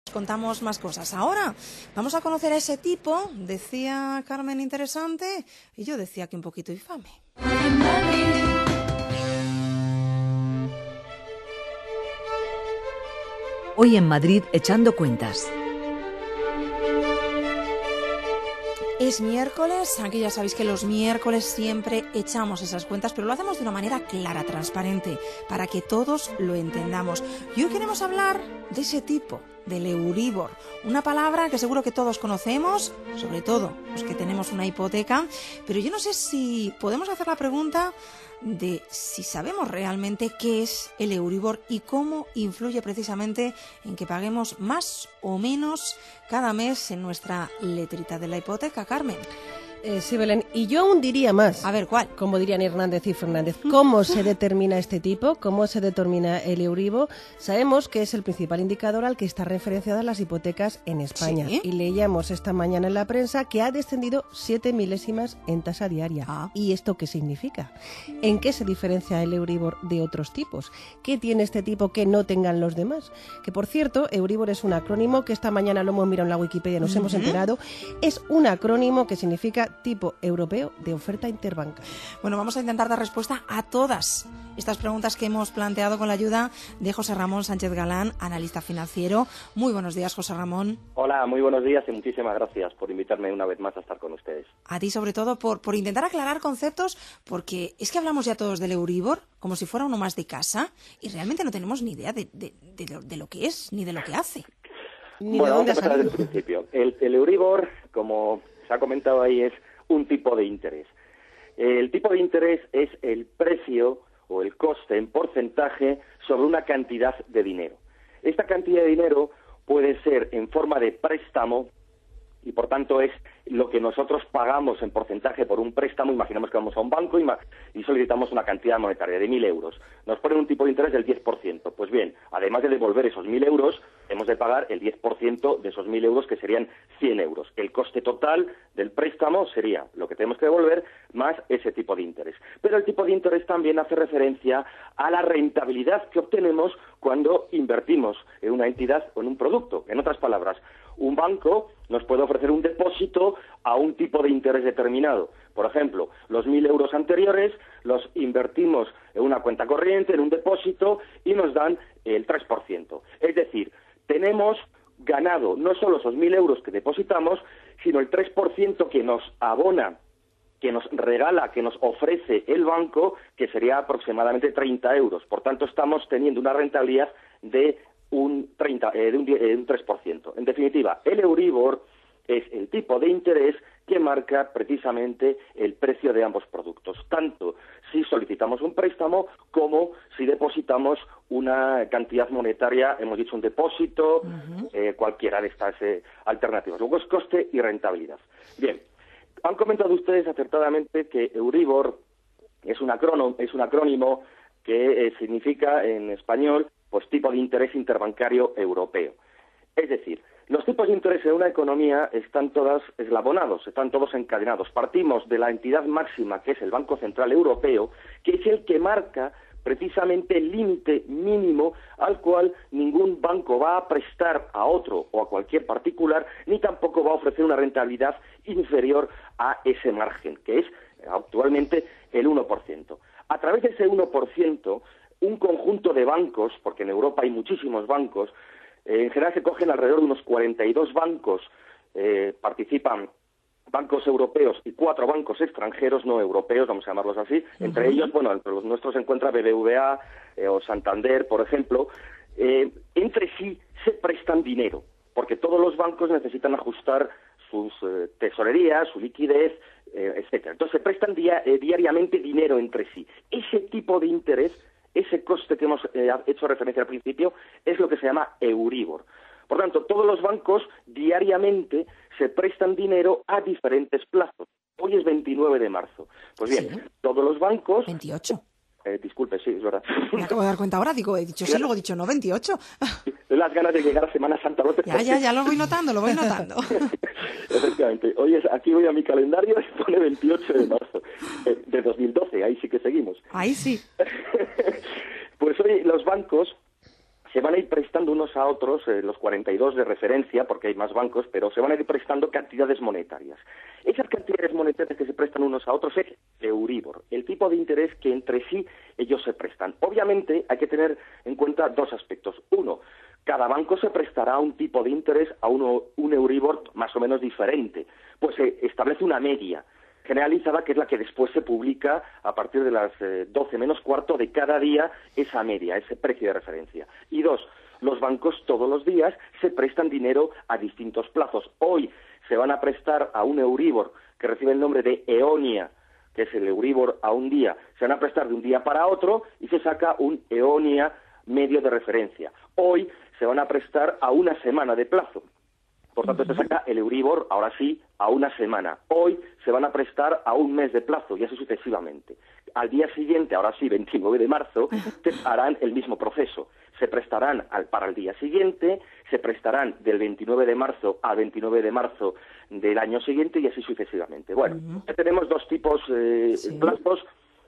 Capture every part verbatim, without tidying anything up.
Contamos más cosas. Ahora vamos a conocer a ese tipo, decía Carmen, interesante, y yo decía que un poquito infame. Hoy en Madrid, echando cuentas. Es miércoles, aquí ya sabéis que los miércoles siempre echamos esas cuentas, pero lo hacemos de una manera clara, transparente, para que todos lo entendamos. Y hoy queremos hablar de ese tipo, del Euribor, una palabra que seguro que todos conocemos, sobre todo los que tenemos una hipoteca, pero yo no sé si podemos hacer la pregunta de si sabemos realmente qué es el Euribor y cómo influye precisamente en que paguemos más o menos cada mes en nuestra letrita de la hipoteca, Carmen. Eh, sí, Belén, y yo aún diría más. A ver, ¿cuál? Como dirían Hernández y Fernández. ¿Cómo se determina este tipo? ¿Cómo se determina el Euribor? Sabemos que es el principal indicador al que están referenciadas las hipotecas en España. ¿Sí? Y leíamos esta mañana en la prensa que ha descendido siete milésimas en tasa diaria. Ah. ¿Y esto qué significa? ¿En qué se diferencia el Euribor de otros tipos? ¿Qué tiene este tipo que no tengan los demás? Que, por cierto, Euribor es un acrónimo que esta mañana lo hemos mirado en la Wikipedia, nos uh-huh. hemos enterado. Es un acrónimo que significa tipo europeo de oferta interbancaria. Bueno, vamos a intentar dar respuesta a todas estas preguntas que hemos planteado con la ayuda de José Ramón Sánchez Galán, analista financiero. Muy buenos días, José Ramón. Hola, muy buenos días y muchísimas gracias por invitarme una vez más a estar con ustedes. A ti, sobre todo, por, por intentar aclarar conceptos, porque es que hablamos ya todos del Euribor como si fuera uno más de casa y realmente no tenemos ni idea de, de, de, de, lo, de lo que es ni de lo que hace. Ni bueno, de dónde vamos a empezar desde el principio. El, el Euribor, como se ha comentado ahí, es un tipo de interés. El tipo de interés es el precio o el coste en porcentaje sobre una cantidad de dinero. Esta cantidad de dinero puede ser en forma de préstamo y, por tanto, es lo que nosotros pagamos en porcentaje por un préstamo. Imaginemos que vamos a un banco y, y solicitamos una cantidad monetaria de mil euros. Nos ponen un tipo de interés del diez por ciento. Pues bien, además de devolver esos mil euros, hemos de pagar el diez por ciento de esos mil euros, que serían cien euros. El coste total del préstamo sería lo que tenemos que devolver más ese tipo de interés. Pero el tipo de interés también hace referencia a la rentabilidad que obtenemos cuando invertimos en una entidad o en un producto. En otras palabras, un banco nos puede ofrecer un depósito a un tipo de interés determinado. Por ejemplo, los mil euros anteriores los invertimos en una cuenta corriente, en un depósito, y nos dan el tres por ciento. Es decir, tenemos ganado no solo esos mil euros que depositamos, sino el tres por ciento que nos abona, que nos regala, que nos ofrece el banco, que sería aproximadamente treinta euros. Por tanto, estamos teniendo una rentabilidad de un, treinta, eh, de un, eh, un tres por ciento. En definitiva, el Euribor es el tipo de interés que marca precisamente el precio de ambos productos, tanto si solicitamos un préstamo como si depositamos una cantidad monetaria, hemos dicho un depósito, uh-huh. eh, cualquiera de estas eh, alternativas. Luego es coste y rentabilidad. Bien, han comentado ustedes acertadamente que Euribor es un acrónimo, es un acrónimo que eh, significa en español pues tipo de interés interbancario europeo. Es decir, los tipos de interés en una economía están todos eslabonados, están todos encadenados. Partimos de la entidad máxima, que es el Banco Central Europeo, que es el que marca precisamente el límite mínimo al cual ningún banco va a prestar a otro o a cualquier particular, ni tampoco va a ofrecer una rentabilidad inferior a ese margen, que es actualmente el uno por ciento. A través de ese uno por ciento, un conjunto de bancos, porque en Europa hay muchísimos bancos, eh, en general se cogen alrededor de unos cuarenta y dos bancos, eh, participan bancos europeos y cuatro bancos extranjeros no europeos, vamos a llamarlos así. Uh-huh. Entre ellos, bueno, entre los nuestros se encuentra B B V A eh, o Santander, por ejemplo. Eh, entre sí se prestan dinero, porque todos los bancos necesitan ajustar sus eh, tesorerías, su liquidez, eh, etcétera. Entonces se prestan dia- eh, diariamente dinero entre sí. Ese tipo de interés, ese coste que hemos eh, hecho referencia al principio, es lo que se llama Euribor. Por tanto, todos los bancos diariamente se prestan dinero a diferentes plazos. Hoy es veintinueve de marzo. Pues bien, ¿sí? Todos los bancos... veintiocho. Eh, disculpe, sí, es verdad. Me acabo de dar cuenta ahora, digo, he dicho sí, luego he dicho no, veintiocho. Las ganas de llegar a Semana Santa. ¿No te ya, ya, ya lo voy notando, lo voy notando. Efectivamente. Hoy es, aquí voy a mi calendario y pone veintiocho de marzo eh, de dos mil doce, ahí sí que seguimos. Ahí sí. Pues hoy los bancos se van a ir prestando unos a otros, eh, los cuarenta y dos de referencia, porque hay más bancos, pero se van a ir prestando cantidades monetarias. Esas cantidades monetarias que se prestan unos a otros es Euribor, el tipo de interés que entre sí ellos se prestan. Obviamente hay que tener en cuenta dos aspectos. Uno, cada banco se prestará un tipo de interés a uno, un Euribor más o menos diferente, pues se establece una media generalizada, que es la que después se publica a partir de las eh, doce menos cuarto de cada día, esa media, ese precio de referencia. Y dos, los bancos todos los días se prestan dinero a distintos plazos. Hoy se van a prestar a un Euribor que recibe el nombre de Eonia, que es el Euribor a un día, se van a prestar de un día para otro y se saca un Eonia medio de referencia. Hoy se van a prestar a una semana de plazo. Por tanto, se saca el Euribor, ahora sí, a una semana. Hoy se van a prestar a un mes de plazo y así sucesivamente. Al día siguiente, ahora sí, veintinueve de marzo, se harán el mismo proceso. Se prestarán al, para el día siguiente, se prestarán del veintinueve de marzo al veintinueve de marzo del año siguiente y así sucesivamente. Bueno, uh-huh. ya tenemos dos tipos de eh, sí. plazos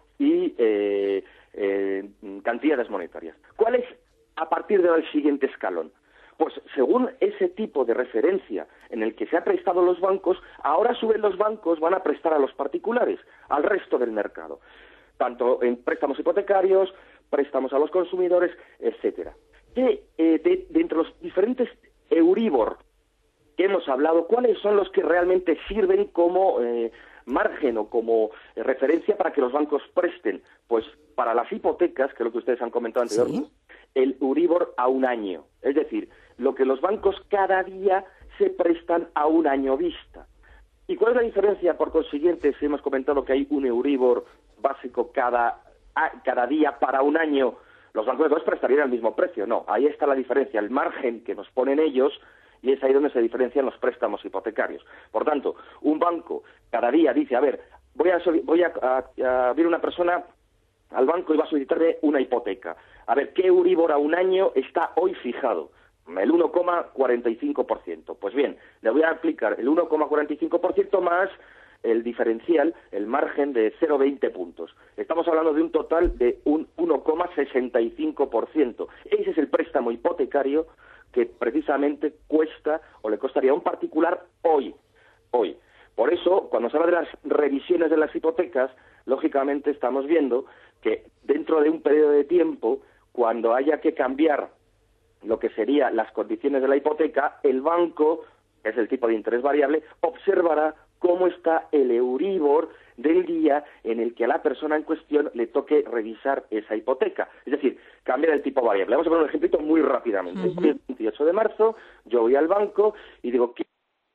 y eh, eh, cantidades monetarias. ¿Cuál es a partir del siguiente escalón? Pues según ese tipo de referencia en el que se ha prestado los bancos, ahora a su vez los bancos van a prestar a los particulares, al resto del mercado, tanto en préstamos hipotecarios, préstamos a los consumidores, etcétera. De, eh, de, de entre los diferentes Euribor que hemos hablado, ¿cuáles son los que realmente sirven como eh, margen o como eh, referencia para que los bancos presten? Pues para las hipotecas, que es lo que ustedes han comentado anteriormente, ¿sí? El Euribor a un año, es decir, lo que los bancos cada día se prestan a un año vista. ¿Y cuál es la diferencia? Por consiguiente, si hemos comentado que hay un Euribor básico cada, cada día para un año, los bancos entonces prestarían el mismo precio. No, ahí está la diferencia, el margen que nos ponen ellos, y es ahí donde se diferencian los préstamos hipotecarios. Por tanto, un banco cada día dice, a ver, voy a, voy a, a, a ver una persona al banco y va a solicitarle una hipoteca. A ver, ¿qué Euribor a un año está hoy fijado? El uno coma cuarenta y cinco por ciento. Pues bien, le voy a aplicar el uno coma cuarenta y cinco por ciento más el diferencial, el margen de cero coma veinte puntos. Estamos hablando de un total de un uno coma sesenta y cinco por ciento. Ese es el préstamo hipotecario que precisamente cuesta o le costaría a un particular hoy. Hoy. Por eso, cuando se habla de las revisiones de las hipotecas, lógicamente estamos viendo que dentro de un periodo de tiempo, cuando haya que cambiar lo que serían las condiciones de la hipoteca, el banco, que es el tipo de interés variable, observará cómo está el Euribor del día en el que a la persona en cuestión le toque revisar esa hipoteca. Es decir, cambiar el tipo variable. Vamos a poner un ejemplito muy rápidamente. Uh-huh. El veintiocho de marzo, yo voy al banco y digo, ¿qué?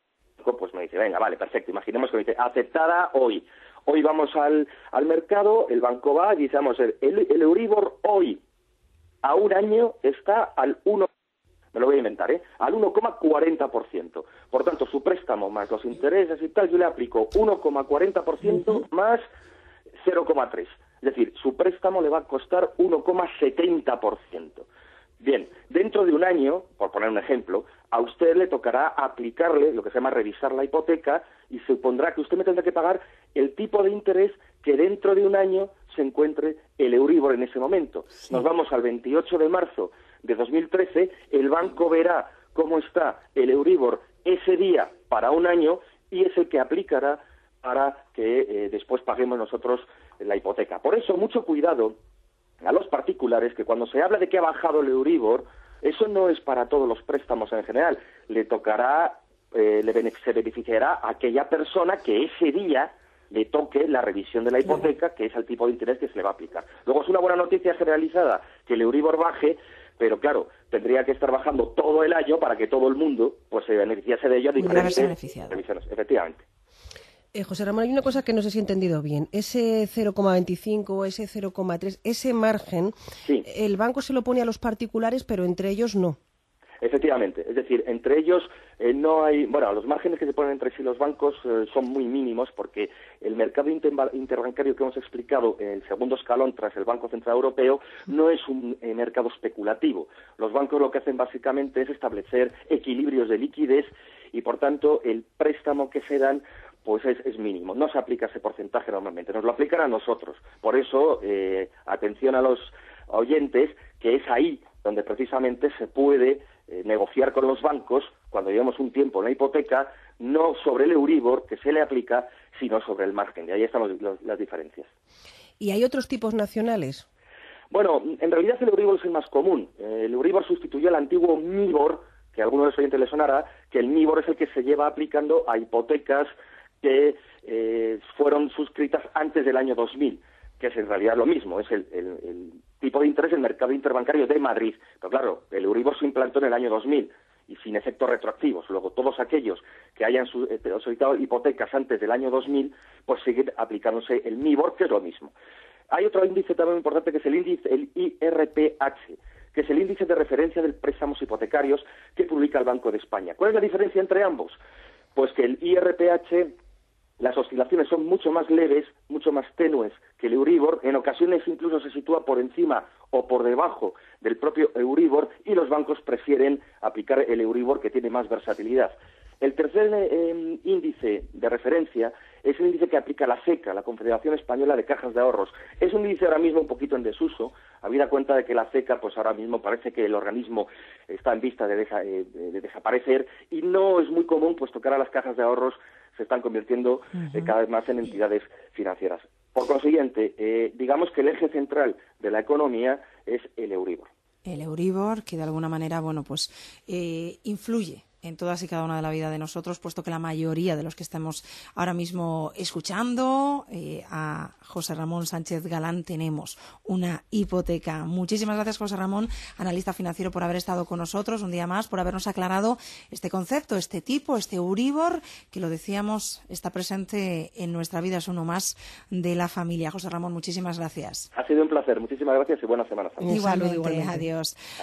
Pues me dice, venga, vale, perfecto. Imaginemos que me dice, aceptada hoy. Hoy vamos al, al mercado, el banco va y dice, vamos a ver, el, el Euribor hoy a un año está al uno, me lo voy a inventar, ¿eh? Al uno coma cuarenta por ciento. Por tanto, su préstamo más los intereses y tal, yo le aplico uno coma cuarenta por ciento más cero coma tres. Es decir, su préstamo le va a costar uno coma setenta por ciento. Bien, dentro de un año, por poner un ejemplo, a usted le tocará aplicarle lo que se llama revisar la hipoteca y supondrá que usted me tendrá que pagar el tipo de interés que dentro de un año se encuentre el Euribor en ese momento. Sí. Nos vamos al veintiocho de marzo de dos mil trece, el banco verá cómo está el Euribor ese día para un año y es el que aplicará para que eh, después paguemos nosotros la hipoteca. Por eso, mucho cuidado a los particulares, que cuando se habla de que ha bajado el Euribor, eso no es para todos los préstamos en general. Le tocará, eh, le se beneficiará a aquella persona que ese día le toque la revisión de la hipoteca, que es el tipo de interés que se le va a aplicar. Luego es una buena noticia generalizada que el Euribor baje, pero claro, tendría que estar bajando todo el año para que todo el mundo pues se beneficiase de ello a diferentes revisiones. Efectivamente. Eh, José Ramón, hay una cosa que no sé si he entendido bien. Ese cero coma veinticinco o ese cero coma tres, ese margen, sí. El banco se lo pone a los particulares, pero entre ellos no. Efectivamente, es decir, entre ellos eh, no hay... Bueno, los márgenes que se ponen entre sí los bancos eh, son muy mínimos porque el mercado inter interbancario que hemos explicado en el segundo escalón tras el Banco Central Europeo no es un eh, mercado especulativo. Los bancos lo que hacen básicamente es establecer equilibrios de liquidez y, por tanto, el préstamo que se dan pues es, es mínimo. No se aplica ese porcentaje normalmente, nos lo aplican a nosotros. Por eso, eh, atención a los oyentes, que es ahí donde precisamente se puede eh, negociar con los bancos, cuando llevamos un tiempo en la hipoteca, no sobre el Euribor que se le aplica, sino sobre el margen. Y ahí están los, los, las diferencias. ¿Y hay otros tipos nacionales? Bueno, en realidad el Euribor es el más común. Eh, el Euribor sustituyó al antiguo MIBOR, que a algunos de los oyentes les sonará, que el MIBOR es el que se lleva aplicando a hipotecas que eh, fueron suscritas antes del año dos mil, que es en realidad lo mismo, es el, el, el tipo de interés del mercado interbancario de Madrid. Pero claro, el Euribor se implantó en el año dos mil y sin efectos retroactivos. Luego, todos aquellos que hayan solicitado hipotecas antes del año dos mil, pues siguen aplicándose el MIBOR, que es lo mismo. Hay otro índice también importante que es el índice, el I R P H, que es el índice de referencia de préstamos hipotecarios que publica el Banco de España. ¿Cuál es la diferencia entre ambos? Pues que el I R P H, las oscilaciones son mucho más leves, mucho más tenues que el Euribor, en ocasiones incluso se sitúa por encima o por debajo del propio Euribor, y los bancos prefieren aplicar el Euribor, que tiene más versatilidad. El tercer eh, índice de referencia es el índice que aplica la SECA, la Confederación Española de Cajas de Ahorros. Es un índice ahora mismo un poquito en desuso, habida cuenta de que la SECA, pues ahora mismo parece que el organismo está en vista de, deja, eh, de desaparecer, y no es muy común, puesto que ahora las cajas de ahorros se están convirtiendo uh-huh. eh, cada vez más en entidades financieras. Por consiguiente, eh, digamos que el eje central de la economía es el Euribor. El Euribor, que de alguna manera, bueno, pues eh, influye en todas y cada una de la vida de nosotros, puesto que la mayoría de los que estamos ahora mismo escuchando eh, a José Ramón Sánchez Galán tenemos una hipoteca. Muchísimas gracias, José Ramón, analista financiero, por haber estado con nosotros un día más, por habernos aclarado este concepto, este tipo, este Euribor, que lo decíamos, está presente en nuestra vida, es uno más de la familia. José Ramón, muchísimas gracias. Ha sido un placer, muchísimas gracias y buenas semanas también. Igualmente, adiós.